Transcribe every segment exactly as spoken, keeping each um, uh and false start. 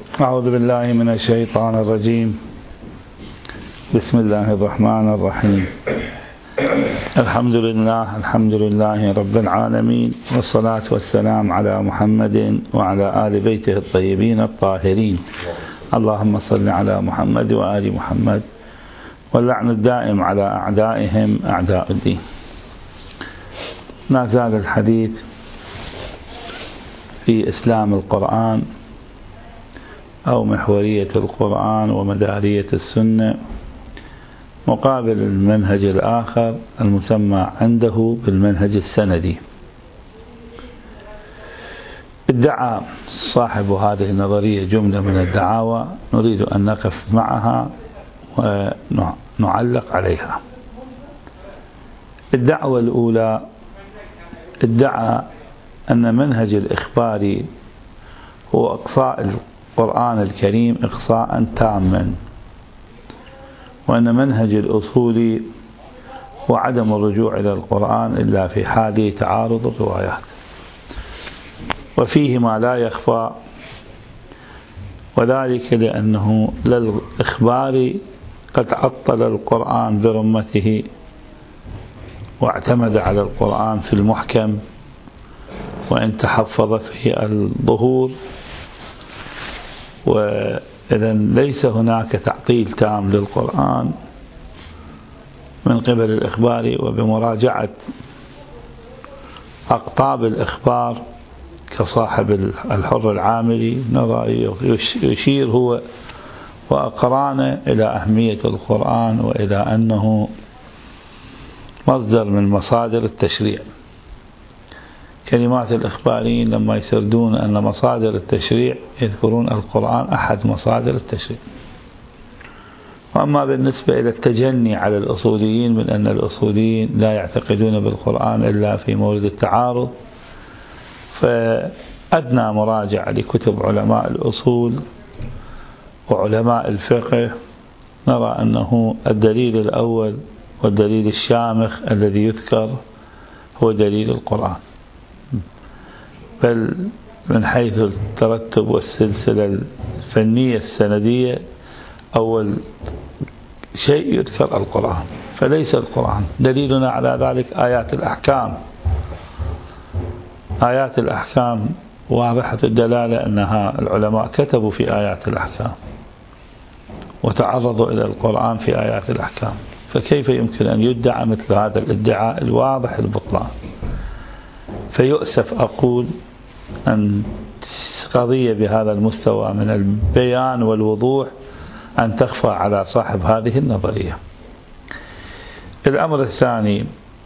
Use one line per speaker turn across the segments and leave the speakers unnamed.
أعوذ بالله من الشيطان الرجيم. بسم الله الرحمن الرحيم. الحمد لله الحمد لله رب العالمين، والصلاة والسلام على محمد وعلى آل بيته الطيبين الطاهرين. اللهم صل على محمد وآل محمد، واللعن الدائم على أعدائهم أعداء الدين. ما زال الحديث في إسلام القرآن أو محورية القرآن ومدارية السنة مقابل المنهج الآخر المسمى عنده بالمنهج السندي. ادعى صاحب هذه النظرية جملة من الدعاوى نريد أن نقف معها ونعلق عليها. الدعوة الأولى ادعى أن منهج الإخباري هو إقصاء القرآن الكريم إقصاء تاما، وأن منهج الأصولي هو عدم الرجوع إلى القرآن إلا في حال تعارض الروايات، وفيه ما لا يخفى، وذلك لأنه للإخبار قد عطل القرآن برمته واعتمد على القرآن في المحكم، وإن تحفظ في الظهور، وإذا ليس هناك تعطيل تام للقرآن من قبل الإخبار. وبمراجعة أقطاب الإخبار كصاحب الحر العاملي نرى يشير هو وأقرانه إلى أهمية القرآن وإلى أنه مصدر من مصادر التشريع. كلمات الإخباريين لما يسردون أن مصادر التشريع يذكرون القرآن أحد مصادر التشريع. وأما بالنسبة إلى التجني على الأصوليين من أن الأصوليين لا يعتقدون بالقرآن إلا في مورد التعارض، فأدنى مراجعة لكتب علماء الأصول وعلماء الفقه نرى أنه الدليل الأول والدليل الشامخ الذي يذكر هو دليل القرآن، بل من حيث الترتب والسلسلة الفنية السندية أول شيء يذكر القرآن، فليس القرآن. دليلنا على ذلك آيات الأحكام. آيات الأحكام واضحة الدلالة أنها العلماء كتبوا في آيات الأحكام وتعرضوا إلى القرآن في آيات الأحكام، فكيف يمكن أن يدعى مثل هذا الادعاء الواضح البطلان؟ فيؤسف أقول أن قضية بهذا المستوى من البيان والوضوح أن تخفى على صاحب هذه النظرية. الأمر الثاني،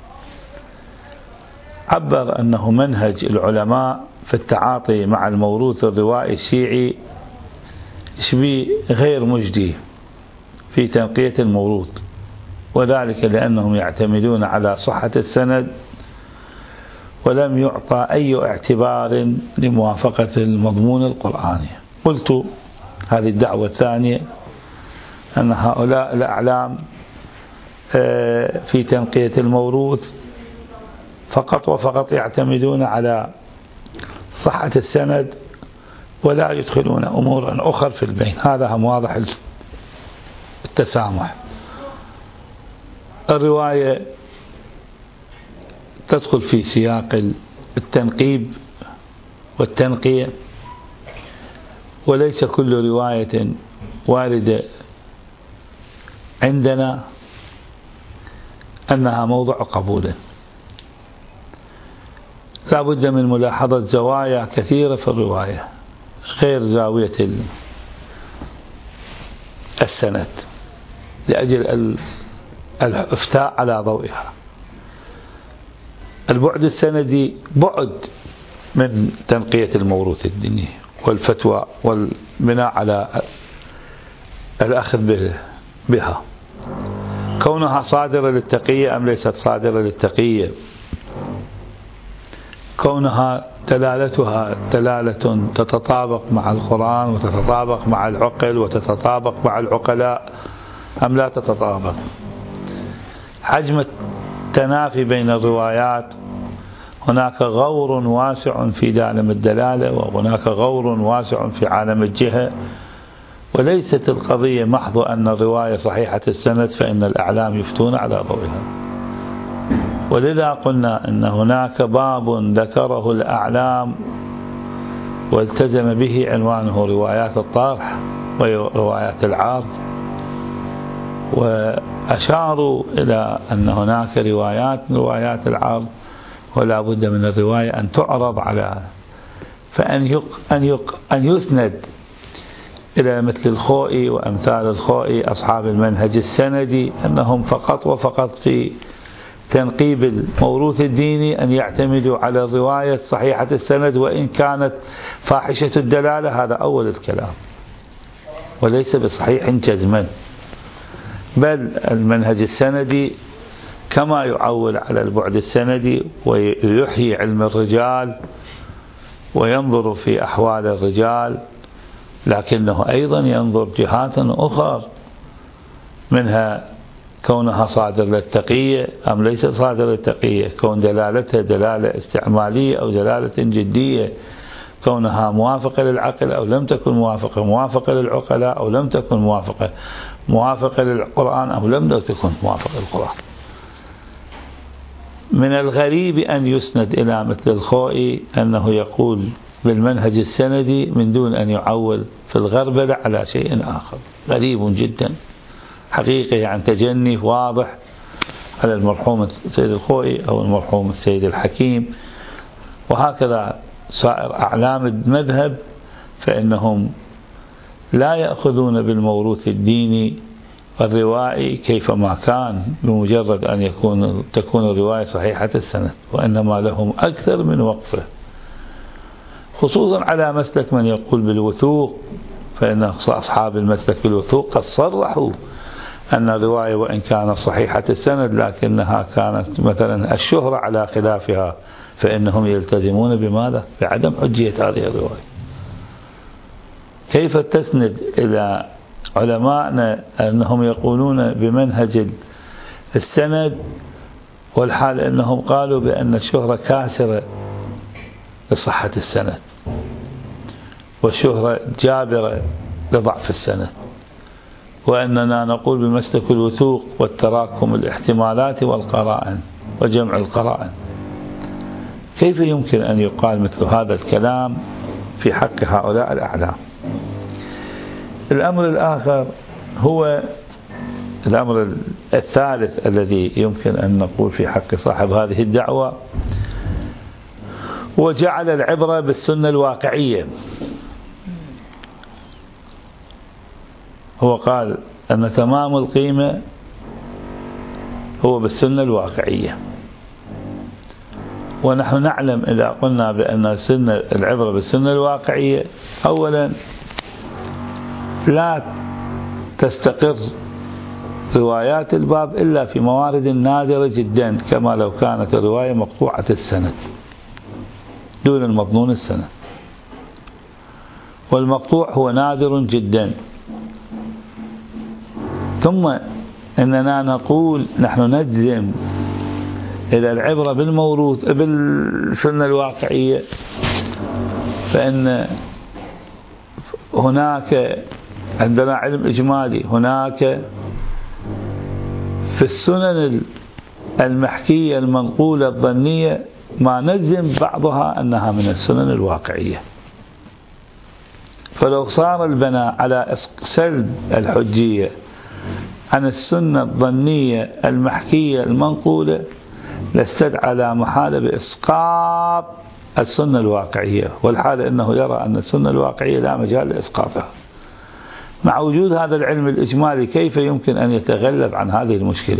عبر أنه منهج العلماء في التعاطي مع الموروث الروائي الشيعي شبيه غير مجدي في تنقية الموروث، وذلك لأنهم يعتمدون على صحة السند ولم يعطى أي اعتبار لموافقة المضمون القرآني. قلت هذه الدعوة الثانية أن هؤلاء الأعلام في تنقية الموروث فقط وفقط يعتمدون على صحة السند ولا يدخلون أمورا أخرى في البين. هذا هم واضح التسامح. الرواية تدخل في سياق التنقيب والتنقية، وليس كل رواية واردة عندنا أنها موضع قبول. لا بد من ملاحظة زوايا كثيرة في الرواية غير زاوية السند لأجل الإفتاء على ضوئها. البعد السندي بعد من تنقية الموروث الديني والفتوى والبناء على الأخذ بها، كونها صادرة للتقية أم ليست صادرة للتقية، كونها دلالتها دلالة تتطابق مع القرآن وتتطابق مع العقل وتتطابق مع العقلاء أم لا تتطابق، حجم التنافي بين الروايات هناك غور واسع في عالم الدلالة، وهناك غور واسع في عالم الجهة، وليست القضية محض أن الرواية صحيحة السند فإن الأعلام يفتون على ضوئها. ولذا قلنا أن هناك باب ذكره الأعلام والتزم به عنوانه روايات الطرح وروايات العرض، وأشاروا إلى أن هناك روايات من روايات العرض ولا بد من الرواية أن تعرض على فأن يق أن يق أن يسند إلى مثل الخوئي وأمثال الخوئي أصحاب المنهج السندي أنهم فقط وفقط في تنقيب الموروث الديني أن يعتمدوا على الرواية صحيحة السند وإن كانت فاحشة الدلالة. هذا أول الكلام، وليس بصحيح جزما، بل المنهج السندي كما يعول على البعد السندي ويحيي علم الرجال وينظر في أحوال الرجال، لكنه أيضا ينظر جهات أخرى، منها كونها صادر للتقية أم ليس صادر للتقية، كون دلالتها دلالة استعمالية أو دلالة جدية، كونها موافقة للعقل أو لم تكن موافقة، موافقة للعقلاء أو لم تكن موافقة، موافقة للقرآن أو لم تكن موافقة للقرآن. من الغريب أن يسند إلى مثل الخوئي أنه يقول بالمنهج السندي من دون أن يعول في الغربلة على شيء آخر، غريب جدا حقيقة، يعني تجني واضح على المرحوم السيد الخوئي أو المرحوم السيد الحكيم، وهكذا سائر أعلام المذهب، فإنهم لا يأخذون بالموروث الديني والروائي كيفما كان بمجرد أن يكون تكون الرواية صحيحة السند، وإنما لهم أكثر من وقفة، خصوصا على مسلك من يقول بالوثوق، فإن أصحاب المسلك بالوثوق قد صرحوا أن الرواية وإن كانت صحيحة السند لكنها كانت مثلا الشهرة على خلافها، فإنهم يلتزمون بماذا؟ بعدم حجية هذه الرواية. كيف تسند إلى علماءنا أنهم يقولون بمنهج السند والحال أنهم قالوا بأن الشهرة كاسرة لصحة السند والشهرة جابرة لضعف السند، وأننا نقول بمسلك الوثوق والتراكم الاحتمالات والقرائن وجمع القرائن؟ كيف يمكن أن يقال مثل هذا الكلام في حق هؤلاء الأعلام؟ الأمر الآخر هو الأمر الثالث الذي يمكن أن نقول في حق صاحب هذه الدعوة، وجعل العبرة بالسنة الواقعية. هو قال أن تمام القيمة هو بالسنة الواقعية، ونحن نعلم إذا قلنا بأن السنة العبرة بالسنة الواقعية، أولا لا تستقر روايات الباب إلا في موارد نادرة جدا، كما لو كانت الرواية مقطوعة السند دون المضمون السند، والمقطوع هو نادر جدا. ثم إننا نقول نحن نجزم إلى العبرة بالموروث بالسنة الواقعية، فإن هناك عندنا علم إجمالي، هناك في السنن المحكية المنقولة الظنية ما نجزم بعضها أنها من السنن الواقعية. فلو صار البناء على سلب الحجية عن السنة الظنية المحكية المنقولة لاستدعى لا محالة بإسقاط السنة الواقعية، والحال أنه يرى أن السنة الواقعية لا مجال لإسقاطها. مع وجود هذا العلم الإجمالي كيف يمكن أن يتغلب عن هذه المشكلة؟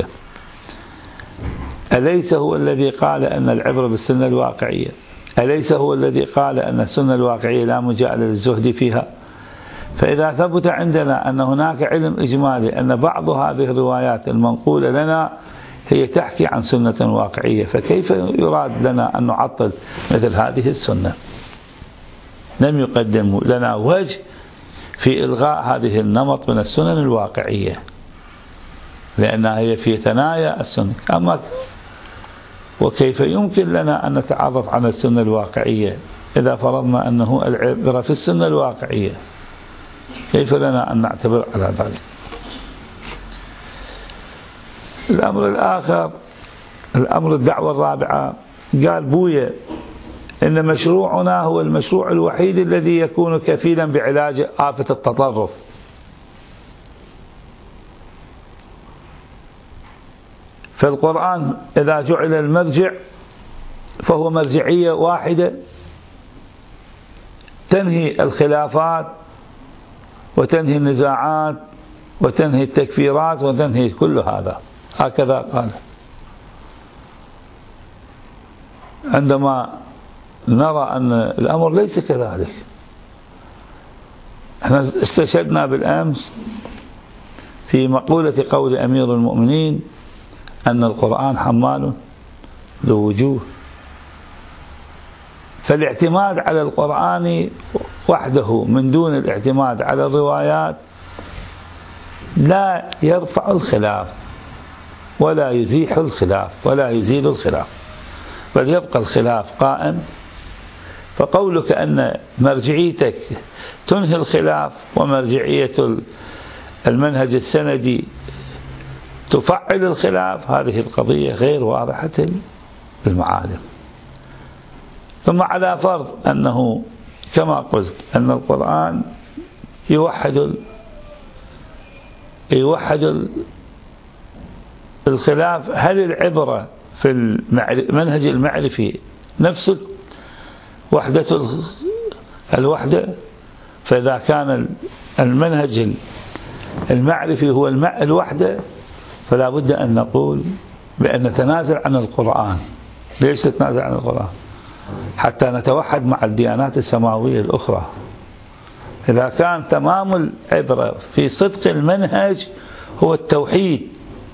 أليس هو الذي قال أن العبرة بالسنة الواقعية؟ أليس هو الذي قال أن السنة الواقعية لا مجال للزهد فيها؟ فإذا ثبت عندنا أن هناك علم إجمالي أن بعض هذه الروايات المنقولة لنا هي تحكي عن سنة واقعية، فكيف يراد لنا أن نعطل مثل هذه السنة؟ لم يقدم لنا وجه في إلغاء هذه النمط من السنن الواقعية، لأنها هي في ثنايا السنة. أما وكيف يمكن لنا أن نتعرف على السنة الواقعية إذا فرضنا أنه العبرة في السنة الواقعية؟ كيف لنا أن نعتبر على ذلك؟ الأمر الآخر، الأمر الدعوة الرابعة، قال بويا إن مشروعنا هو المشروع الوحيد الذي يكون كفيلا بعلاج آفة التطرف. فالقرآن إذا جعل المرجع فهو مرجعية واحدة تنهي الخلافات وتنهي النزاعات وتنهي التكفيرات وتنهي كل هذا. هكذا قال. عندما نرى أن الأمر ليس كذلك، احنا استشهدنا بالأمس في مقولة قول أمير المؤمنين أن القرآن حمال ذو وجوه، فالاعتماد على القرآن وحده من دون الاعتماد على الروايات لا يرفع الخلاف ولا يزيح الخلاف ولا يزيل الخلاف، بل يبقى الخلاف قائم. فقولك أن مرجعيتك تنهي الخلاف ومرجعية المنهج السندي تفعل الخلاف، هذه القضية غير واضحة المعالم. ثم على فرض أنه كما قلت أن القرآن يوحد يوحد الخلاف، هل العبرة في المنهج المعرفي نفس وحدة الوحدة؟ فإذا كان المنهج المعرفي هو الوحدة فلا بد أن نقول بأن نتنازل عن القرآن. ليش نتنازل عن القرآن؟ حتى نتوحد مع الديانات السماوية الأخرى. إذا كان تمام العبرة في صدق المنهج هو التوحيد،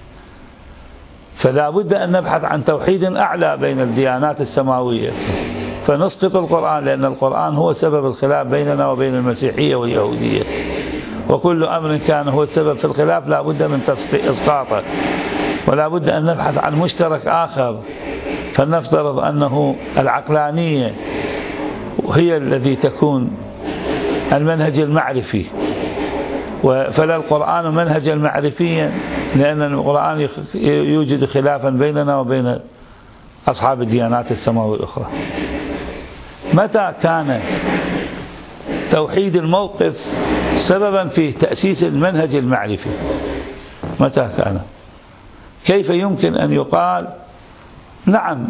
فلا بد أن نبحث عن توحيد أعلى بين الديانات السماوية، فنسقط القرآن، لأن القرآن هو سبب الخلاف بيننا وبين المسيحية واليهودية، وكل أمر كان هو السبب في الخلاف لا بد من إسقاطه، ولا بد أن نبحث عن مشترك آخر. فلنفترض أنه العقلانية هي الذي تكون المنهج المعرفي، فلا القرآن منهجا معرفيا، لأن القرآن يوجد خلافا بيننا وبين أصحاب الديانات السماوية الأخرى. متى كان توحيد الموقف سببا في تأسيس المنهج المعرفي؟ متى كان؟ كيف يمكن أن يقال نعم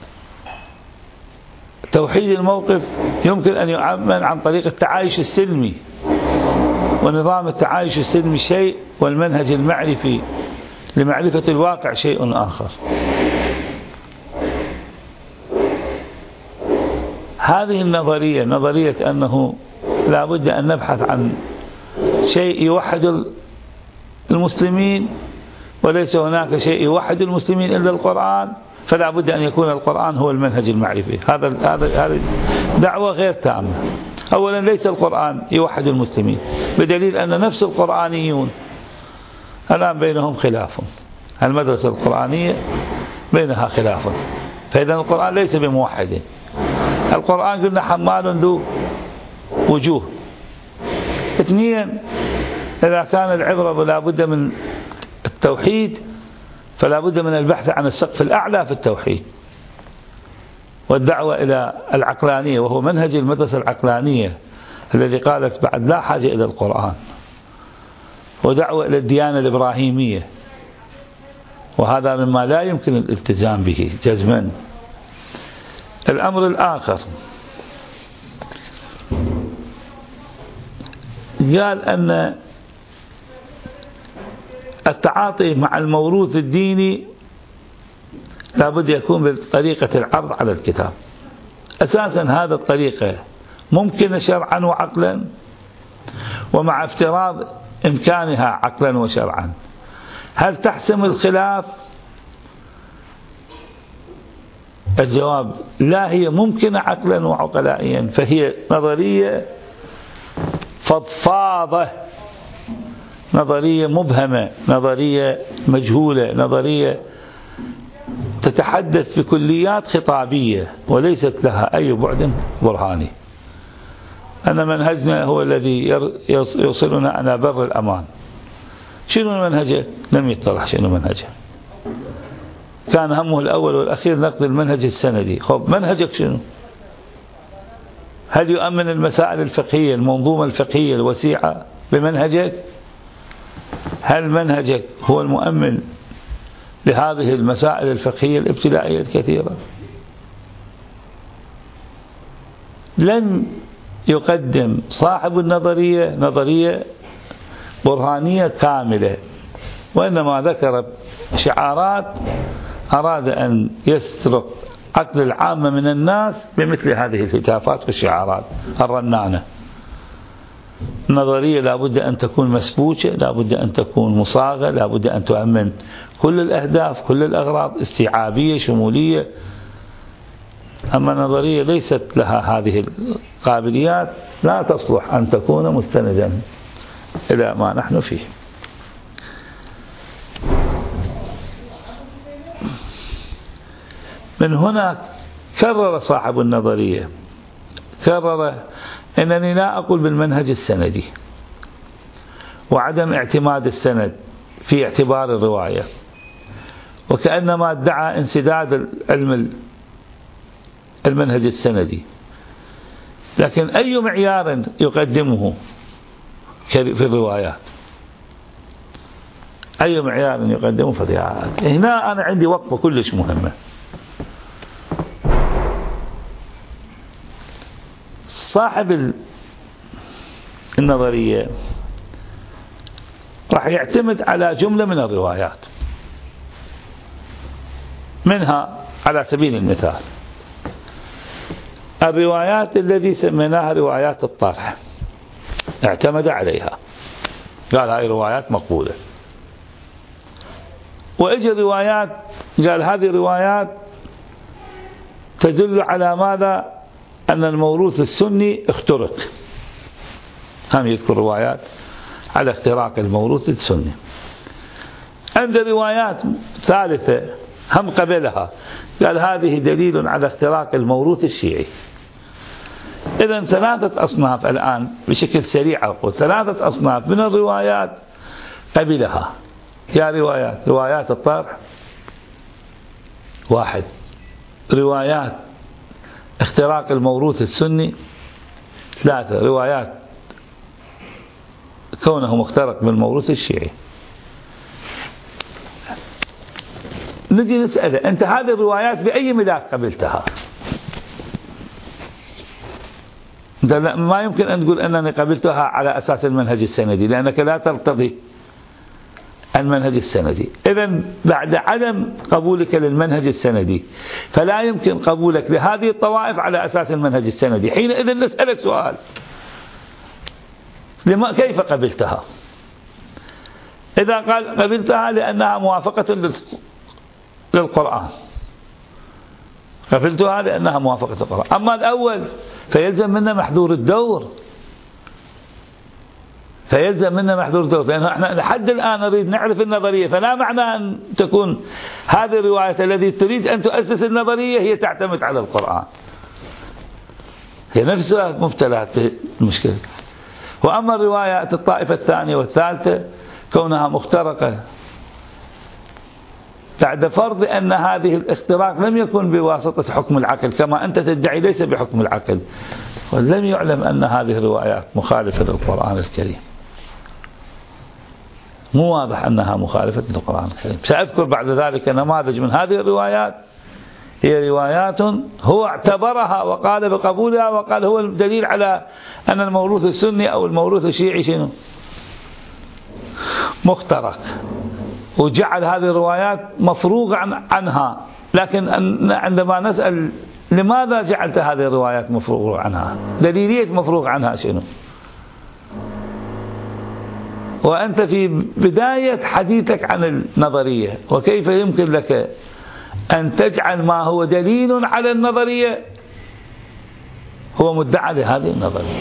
توحيد الموقف يمكن أن يعمل عن طريق التعايش السلمي، ونظام التعايش السلمي شيء والمنهج المعرفي لمعرفة الواقع شيء آخر؟ هذه النظرية، نظرية أنه لا بد أن نبحث عن شيء يوحد المسلمين وليس هناك شيء يوحد المسلمين إلا القرآن، فلا بد أن يكون القرآن هو المنهج المعرفي. هذا هذا هذه دعوة غير تامة. أولا ليس القرآن يوحد المسلمين، بدليل أن نفس القرآنيون الآن بينهم خلاف، المدرسة القرآنية بينها خلاف، فإذا القرآن ليس بموحد. القرآن قلنا حمال ذو وجوه. اثنين، إذا كان العبرة لا بد من التوحيد فلا بد من البحث عن السقف الأعلى في التوحيد والدعوة إلى العقلانية، وهو منهج المدرسة العقلانية الذي قالت بعد لا حاجة إلى القرآن، ودعوة إلى الديانة الإبراهيمية، وهذا مما لا يمكن الالتزام به جزما. الأمر الآخر قال أن التعاطي مع الموروث الديني لابد يكون بطريقة العرض على الكتاب. أساسا هذا الطريقة ممكنة شرعا وعقلا، ومع افتراض إمكانها عقلا وشرعا، هل تحسم الخلاف؟ الجواب لا، هي ممكنة عقلا وعقلائيا، فهي نظرية فضفاضة، نظرية مبهمة، نظرية مجهولة، نظرية تتحدث بكليات خطابية وليست لها أي بعد برهاني. أن منهجنا هو الذي يوصلنا إلى بر الأمان. شنو منهجه؟ لم يطرح شنو منهجه. كان همه الأول والأخير نقد المنهج السندي. خب منهجك شنو؟ هل يؤمن المسائل الفقهية المنظومة الفقهية الوسيعة بمنهجك؟ هل منهجك هو المؤمن لهذه المسائل الفقهية الابتدائية الكثيرة؟ لن يقدم صاحب النظرية نظرية برهانية كاملة، وإنما ذكر شعارات أراد أن يسرق عقل العامة من الناس بمثل هذه الهتافات والشعارات الرنانة. النظرية لابد أن تكون مسبوكة، لابد أن تكون مصاغة، لابد أن تؤمن كل الأهداف كل الأغراض استيعابية شمولية. أما النظرية ليست لها هذه القابليات لا تصلح أن تكون مستندا إلى ما نحن فيه. من هنا كرر صاحب النظرية كرر أنني لا أقول بالمنهج السندي وعدم اعتماد السند في اعتبار الرواية، وكأنما ادعى انسداد علم المنهج السندي. لكن أي معيار يقدمه في الروايات؟ أي معيار يقدمه في الروايات؟ هنا أنا عندي وقفة كلش مهمة. صاحب النظرية راح يعتمد على جملة من الروايات، منها على سبيل المثال الروايات التي سميناها روايات الطرح اعتمد عليها، قال هذه روايات مقبولة. وإجا روايات قال هذه روايات تدل على ماذا؟ أن الموروث السني اخترق. هم يذكر روايات على اختراق الموروث السني. عند روايات ثالثة هم قبلها قال هذه دليل على اختراق الموروث الشيعي. إذن ثلاثة أصناف الآن بشكل سريع أقول ثلاثة أصناف من الروايات قبلها. يا روايات روايات الطرح واحد، روايات اختراق الموروث السني ثلاثة، روايات كونه مخترق بالموروث الشيعي. نجي نسأله أنت هذه الروايات بأي ملاك قبلتها؟ ما يمكن أن تقول أنني قبلتها على أساس المنهج السندي لأنك لا ترتضي المنهج السندي. إذن بعد عدم قبولك للمنهج السندي فلا يمكن قبولك لهذه الطوائف على أساس المنهج السندي. حينئذ نسألك سؤال، لما كيف قبلتها؟ إذا قال قبلتها لأنها موافقة للقرآن قبلتها لأنها موافقة للقرآن. أما الأول فيلزم منا محذور الدور فيلزم منا محذور الدور لأنه احنا لحد الآن نريد نعرف النظرية، فلا معنى أن تكون هذه الرواية التي تريد أن تؤسس النظرية هي تعتمد على القرآن، هي نفسها مبتلى بالمشكلة. وأما الروايات الطائفة الثانية والثالثة كونها مخترقة بعد فرض أن هذه الاختراق لم يكن بواسطة حكم العقل كما أنت تدعي، ليس بحكم العقل، ولم يعلم أن هذه الروايات مخالفة للقرآن الكريم، مو واضح أنها مخالفة للقرآن الكريم. سأذكر بعد ذلك نماذج من هذه الروايات هي روايات هو اعتبرها وقال بقبولها وقال هو الدليل على أن الموروث السني أو الموروث الشيعي شنو؟ مخترق، وجعل هذه الروايات مفروغ عن عنها. لكن عندما نسأل لماذا جعلت هذه الروايات مفروغ عنها؟ دليلية مفروغ عنها شنو؟ وأنت في بداية حديثك عن النظرية، وكيف يمكن لك أن تجعل ما هو دليل على النظرية هو مدعى لهذه النظرية؟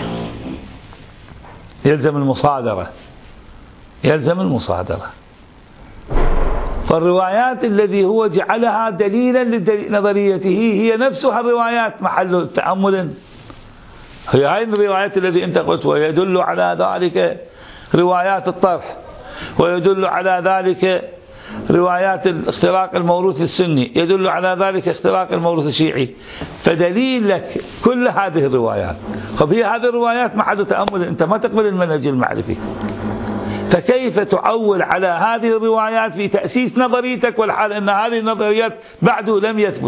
يلزم المصادرة يلزم المصادرة. فالروايات الذي هو جعلها دليلا لنظريته هي نفسها الروايات محل تأمل. هي هاي الروايات التي أنت قلت ويدل على ذلك روايات الطرح، ويدل على ذلك روايات الاختراق الموروث السني، يدل على ذلك اختراق الموروث الشيعي، فدليل لك كل هذه الروايات. طب هي هذه الروايات محل تأمل، أنت ما تقبل المنهج المعرفي، فكيف تعول على هذه الروايات في تأسيس نظريتك والحال أن هذه النظريات بعد لم يثبت؟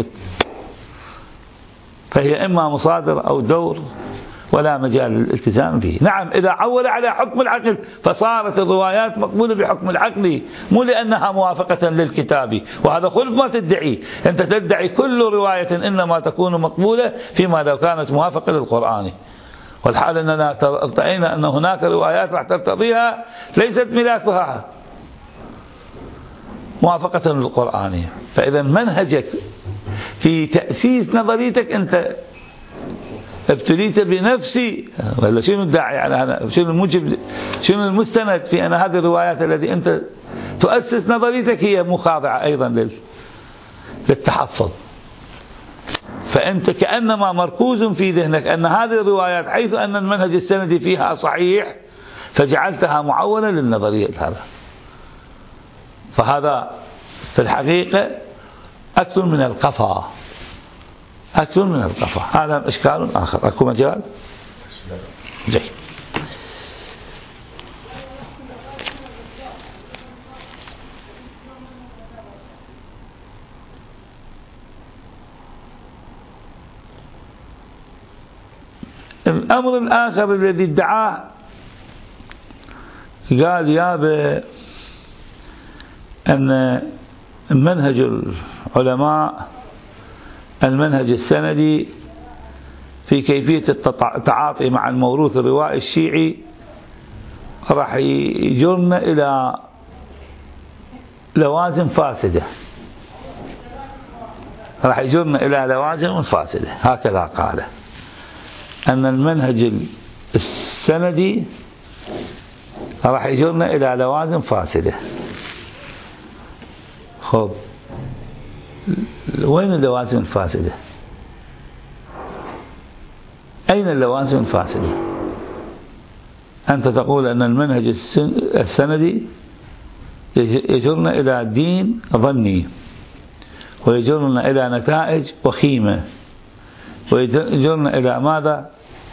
فهي إما مصادر أو دور ولا مجال للالتزام به. نعم إذا عول على حكم العقل فصارت الروايات مقبولة بحكم العقل، مو لأنها موافقة للكتاب، وهذا خلف ما تدعي. أنت تدعي كل رواية إنما تكون مقبولة فيما لو كانت موافقة للقرآن، والحال أننا ارتأينا أن هناك روايات راح ترتضيها ليست ملاكها موافقة للقرآن. فإذا منهجك في تأسيس نظريتك أنت ابتليت بنفسي، ولا شنو الداعي على هذا؟ شنو الموجب؟ شنو المستند في أن هذه الروايات التي أنت تؤسس نظريتك هي مخاضعة أيضا للتحفظ؟ فأنت كأنما مركوز في ذهنك أن هذه الروايات حيث أن المنهج السندي فيها صحيح فجعلتها معولة للنظرية هذا. فهذا في الحقيقة أكثر من القفا، أكثر من القفا. هذا إشكال آخر. أكو مجال؟ جيد. الأمر الآخر الذي ادعاه قال يابا أن منهج العلماء المنهج السندي في كيفية التعاطي مع الموروث الروائي الشيعي راح يجرنا إلى لوازم فاسدة، راح يجرنا إلى لوازم فاسدة. هكذا قال أن المنهج السندي راح يجرنا إلى لوازم فاسدة. خب وين اللوازم الفاسدة؟ أين اللوازم الفاسدة؟ أنت تقول أن المنهج السندي يجرنا إلى دين ظني، ويجرنا إلى نتائج وخيمة، ويجرنا إلى ماذا؟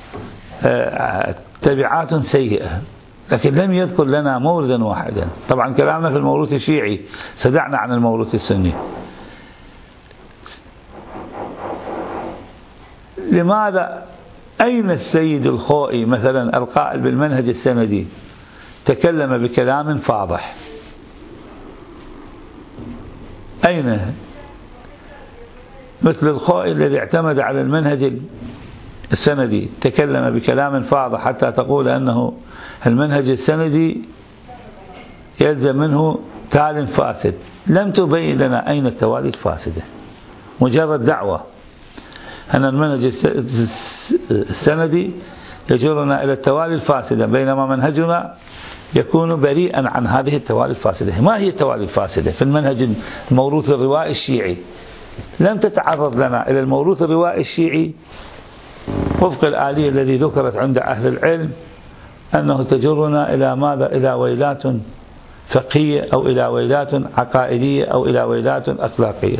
تبعات سيئة، لكن لم يذكر لنا موردا واحدا. طبعا كلامنا في الموروث الشيعي، سدعنا عن الموروث السني. لماذا؟ أين السيد الخوئي مثلا القائل بالمنهج السندي تكلم بكلام فاضح؟ أين؟ مثل الخوئي الذي اعتمد على المنهج السندي تكلم بكلام فاضح حتى تقول أنه المنهج السندي يلزم منه تال فاسد. لم تبين لنا أين التوالي الفاسدة، مجرد دعوة أن المنهج السندي يجرنا إلى التوالي الفاسدة، بينما منهجنا يكون بريئا عن هذه التوالي الفاسدة. ما هي التوالي الفاسدة في المنهج الموروث الروائي الشيعي؟ لم تتعرض لنا إلى الموروث الروائي الشيعي وفق الآلية الذي ذكرت عند أهل العلم أنه تجرنا إلى ماذا؟ إلى ويلات فقهية أو إلى ويلات عقائدية أو إلى ويلات أخلاقية.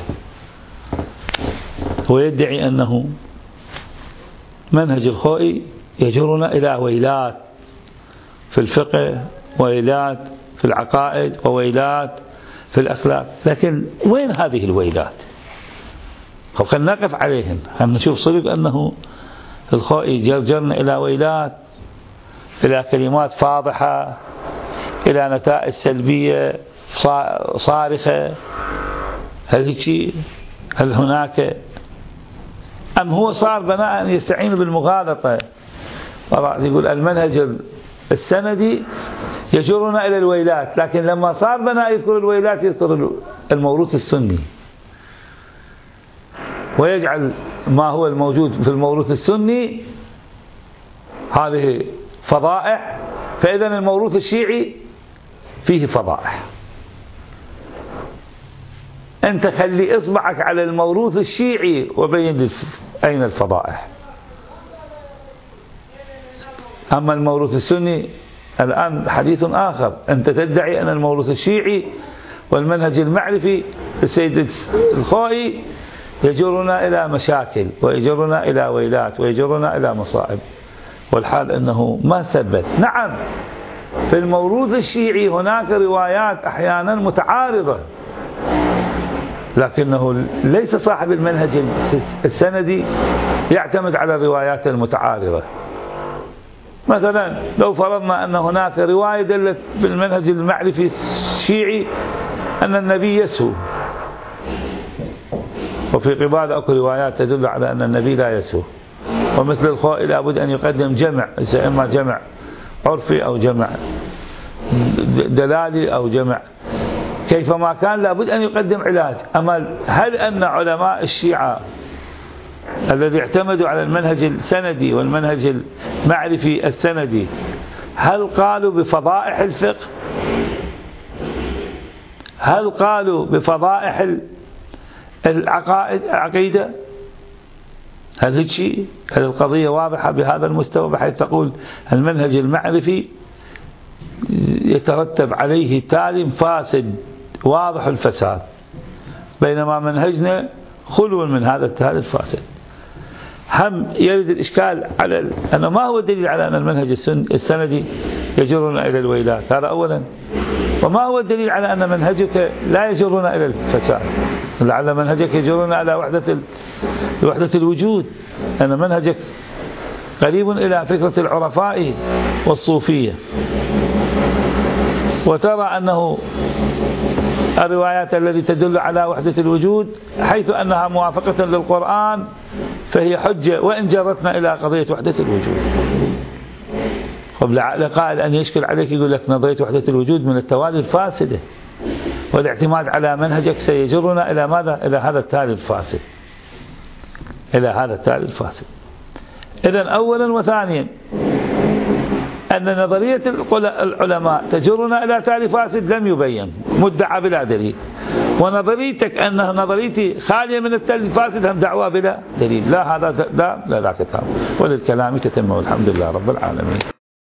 ويدعي أنه منهج الخوئي يجرنا إلى ويلات في الفقه، وويلات في العقائد، وويلات في الأخلاق. لكن وين هذه الويلات؟ خلينا نقف عليهم، خلينا نشوف صدق أنه الخوئي جرجرنا إلى ويلات، إلى كلمات فاضحة، إلى نتائج سلبية صارخة. هل شيء؟ هل هناك؟ أم هو صار بناء يستعين بالمغالطة؟ يقول المنهج السندي يجرنا إلى الويلات، لكن لما صار بناء يذكر الويلات يذكر الموروث السني، ويجعل ما هو الموجود في الموروث السني هذه فضائح، فإذا الموروث الشيعي فيه فضائح. أنت خلي إصبعك على الموروث الشيعي وبين أين الفضائح. أما الموروث السني الآن حديث آخر. أنت تدعي أن الموروث الشيعي والمنهج المعرفي السيد الخوئي يجرنا إلى مشاكل ويجرنا إلى ويلات ويجرنا إلى مصائب، والحال أنه ما ثبت. نعم، في الموروث الشيعي هناك روايات أحيانا متعارضة، لكنه ليس صاحب المنهج السندي يعتمد على الروايات المتعارضة. مثلا لو فرضنا أن هناك رواية دلت بالمنهج المعرفي الشيعي أن النبي يسهو، وفي قبال أكو روايات تدل على أن النبي لا يسهو، ومثل الخوئي لابد أن يقدم جمع، إما جمع عرفي أو جمع دلالي أو جمع كيفما كان لابد أن يقدم علاج. أما هل أن علماء الشيعة الذي اعتمدوا على المنهج السندي والمنهج المعرفي السندي هل قالوا بفضائح الفقه؟ هل قالوا بفضائح العقائد العقيدة؟ هل هيك شيء؟ هل القضية واضحة بهذا المستوى بحيث تقول المنهج المعرفي يترتب عليه تالي فاسد واضح الفساد، بينما منهجنا خلو من هذا التالي الفاسد؟ هم يرد الإشكال على أنه ما هو الدليل على أن المنهج السندي يجرنا إلى الويلات؟ هذا أولا. وما هو الدليل على أن منهجك لا يجرنا إلى الفساد؟ لعل منهجك يجرنا على وحدة وحدة الوجود، أن منهجك قريب إلى فكرة العرفاء والصوفية. وترى أنه الروايات التي تدل على وحدة الوجود حيث أنها موافقة للقرآن فهي حجة، وإن جرتنا إلى قضية وحدة الوجود. قبل قائل أن يشكل عليك يقول لك نظرية وحدة الوجود من التوالي الفاسدة، والاعتماد على منهجك سيجرنا إلى ماذا؟ إلى هذا التالي الفاسد، إلى هذا التالي الفاسد. إذن أولا وثانيا أن نظرية العلماء تجرنا إلى تالي فاسد لم يبين، مدعى بلا دليل. ونظريتك أن نظريتي خالية من التالي الفاسد هم دعوة بلا دليل. لا هذا لا لا لا كتاب، وللكلام تتم، والحمد لله رب العالمين.